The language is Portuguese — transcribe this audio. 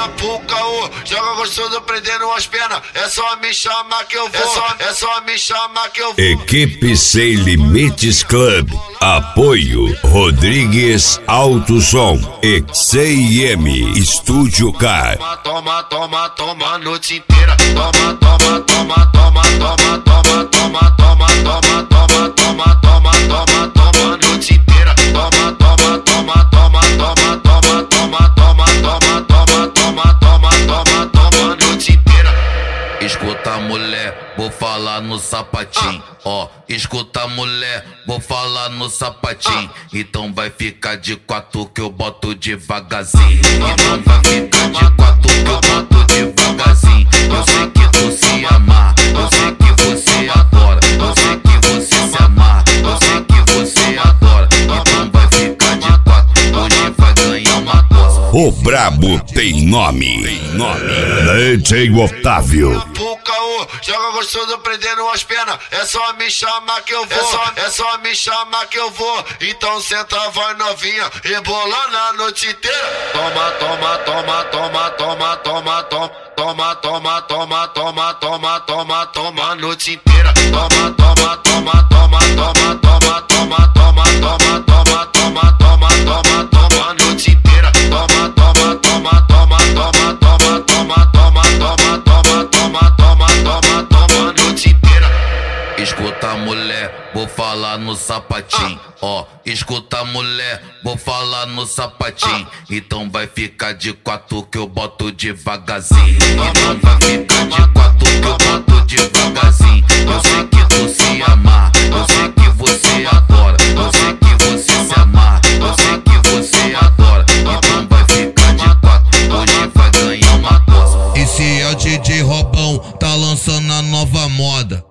novinha pro caô, joga gostoso prendendo as pernas. É só me chamar que eu vou, é só me chamar que eu vou. Equipe Sem Limites Club. Apoio Rodrigues Alto Som e CIM Estúdio Car. Toma, toma, toma a noite inteira. Toma, toma, toma, toma, toma, toma, toma, toma, toma, toma, toma, toma, toma, toma a noite inteira. Toma, toma, toma, toma, toma, toma, toma, toma, toma, toma, toma, toma, toma, toma a noite inteira. Escuta, mulher, vou falar no sapatinho. Ó, escuta, mulher, vou falar no sapatinho. Então vai ficar de quatro que eu boto devagarzinho. Então vai ficar de quatro que eu boto devagarzinho. Eu sei que tu se amar, eu sei que você adora. Eu sei que você se amar, eu sei que você adora. Então vai ficar de quatro, hoje vai ganhar uma coisa. O brabo tem nome. DJ Otávio. Pro caô, joga gostoso prendendo as pernas. É só me chamar que eu vou, é só me chamar que eu vou. Então senta, vai novinha, rebolando a noite inteira. Toma, toma, toma, toma, toma, toma, toma. Toma, toma, toma, toma, toma, toma, toma a noite inteira. Toma, toma, toma, toma, toma, toma, toma, toma, toma, toma, toma, toma, toma, toma a noite inteira. Toma, toma, toma, toma, toma, toma, toma, toma, toma, toma, toma, toma, toma, toma a noite inteira. Escuta, mulher, vou falar no sapatinho. Ó, escuta, mulher, vou falar no sapatinho. Então vai ficar de quatro que eu boto devagarzinho. Então vai ficar de quatro que eu boto devagarzinho. Eu sei que tu se amar, eu sei que você adora. Eu sei que você se amar, eu sei que você adora. Então vai ficar de quatro, hoje vai ganhar uma coisa. Esse é o DJ Robão, tá lançando a nova moda.